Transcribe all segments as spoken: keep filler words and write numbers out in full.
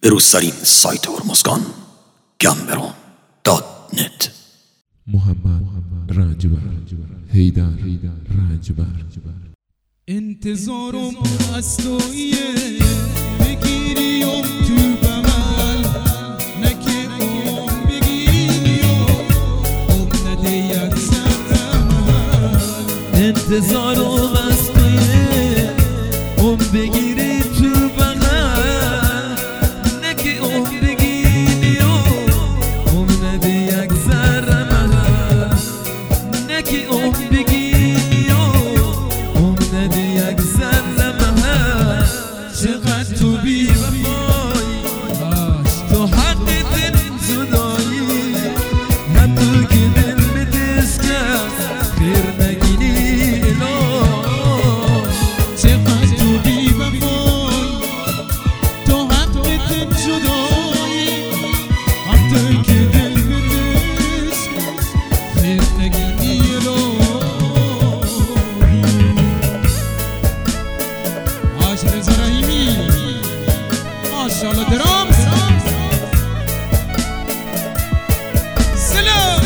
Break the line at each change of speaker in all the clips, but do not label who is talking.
بروزترین سایت هرمزگان گمبرون دات نت.
محمد رنجبر هیدر رنجبر.
انتظارم از تویه بگیریم تو بمل نکه اون بگیریم اون نده یک سرمل.
انتظارم از تویه اون بگیری تو بغل نکه اون بگیریم اون نده یک سرمل. نکه اون بگیریم اون نده یک سرمل.
چقدر تو بی وفایی
تو حق دل جدایی هم تو که دل بدست کرد خیر نگینی الان.
چقدر تو بی وفایی تو حق دل جدایی هم تو که دل بدست خیر نگینی الان. آش رضا رحیمی ماشاءالله درامز سلام.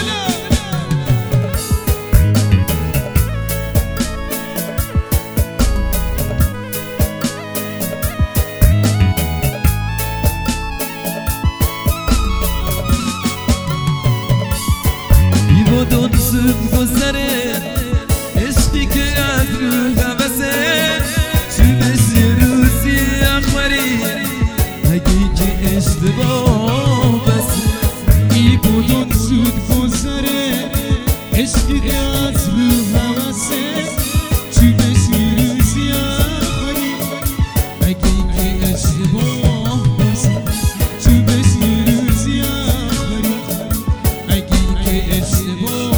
بیبودون زود گذره عشقی که از رو حوثه چو بس یه روزی اخبری اگه که اشتباه بس.
بیبودون زود گذره عشقی که از رو حوثه چی بسی روزی آخری اگه که اشتباه بس. چی بسی روزی آخری اگه که اشتباه.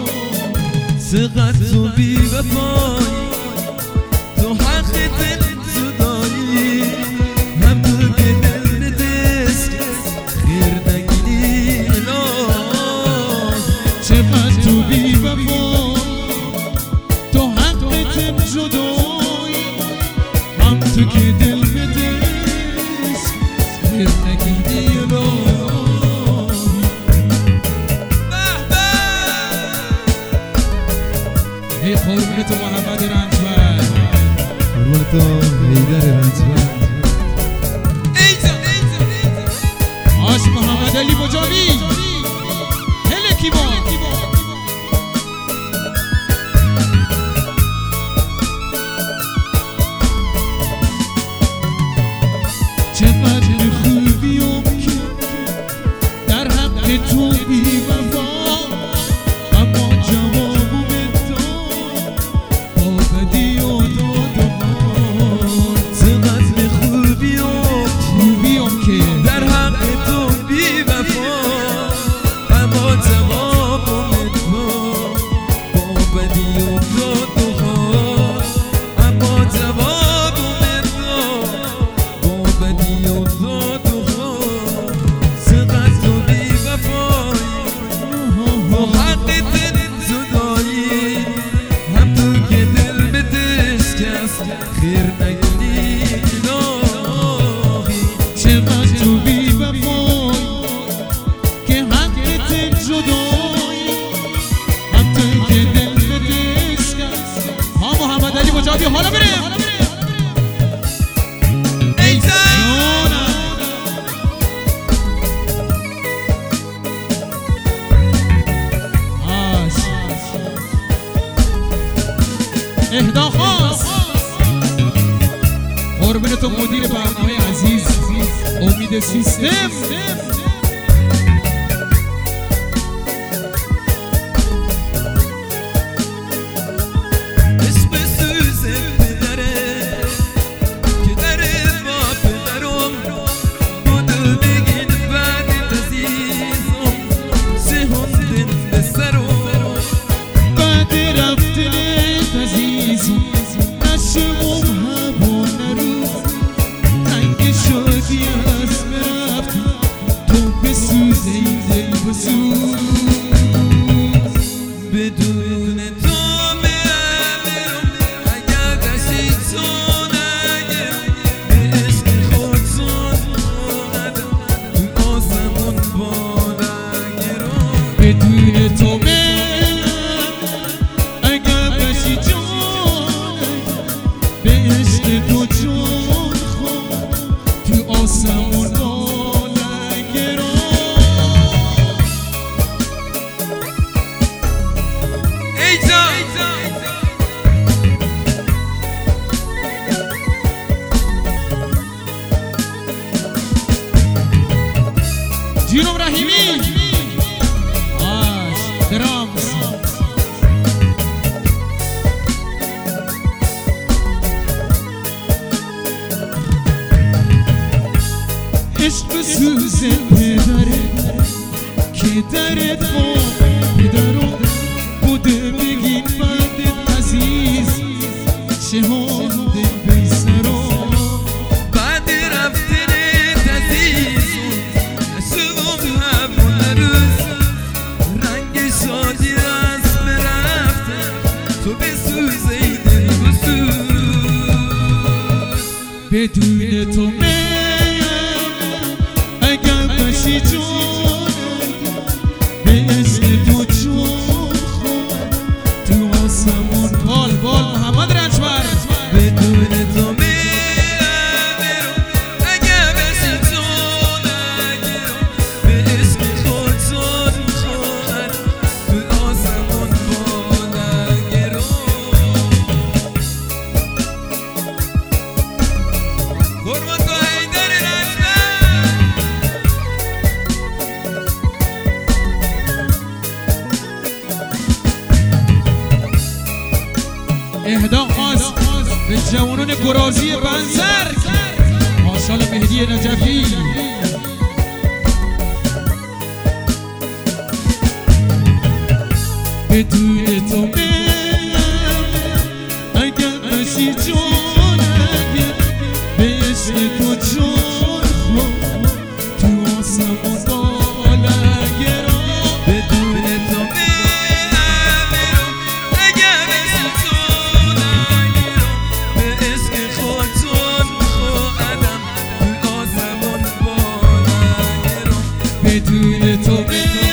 چقدر تو بی وفایی تو حق دل جدایی هم تو که دل ندست خیر نگینی الان.
چقدر تو بی وفا تو حق دل جدایی هم تو که دل بدست خیر نگینی الان. ای قربون تو محمد رنجبر،
قربون تو هیدر رنجبر.
آش محمد علی مجاوی هله کیبا. چقدر خوبیم که در حق تو بی وفا اما جوابو بداد با بدی و دادمان.
چقدر خوبیم
خوبیم که
در حق تو بی وفا اما جواب امیدوار با بدی و داد و خواه. اما جواب امیدوار با بدی و داد و خواه. چقدر تو بی وفایی با حق دل جدایی هم تو که دل بدست کس خیر نگینی الهی.
چقدر تو بی وفایی که حق دل جدایی هم تو که دل بدست کس. ها محمد علی مجاوی حالا بریم ای جانم. آش اهدا خاص قربون تو مدیر برنامه عزیز امید سیستم.
اسم سوز پدره که در با پدرم بودو بگین بعد عزیزم سهندن به سرم.
بعد رفتنت عزیزم نشمم هوا نروز رنگ شدی از رفتی آسمون بالنگران.
ای جان
جینوم رحیمی آش درامز. عشق سوز پدره که درت خواب پدرم بوده بگین بندت عزیز چه حال دل بیسرم.
بعد رفتنت عزیزم عشقم همون روز رنگ شادی از برفتن تو بسوز ای دل بسوز.
بدون تو اگر بشی جانم به عشق تو جان خود تو آسمون بال بال محمد رنجبر.
بدون تو میرم اگر بشی جانم به عشق خود جان خود تو آسمون بالنگران. قربان تو حیدر رنجبر.
اهدا خاص به جوانان گرازی بنزر ماشاءالله مهدی نجفی. بدون تو میرم اگر بشی جانم به عشق تو جان خود تو آسمون بالنگران.
بدون تو میرم اگر بشی جانم به عشق خود جان خودم تو آسمون بالنگران.
بدون تو میرم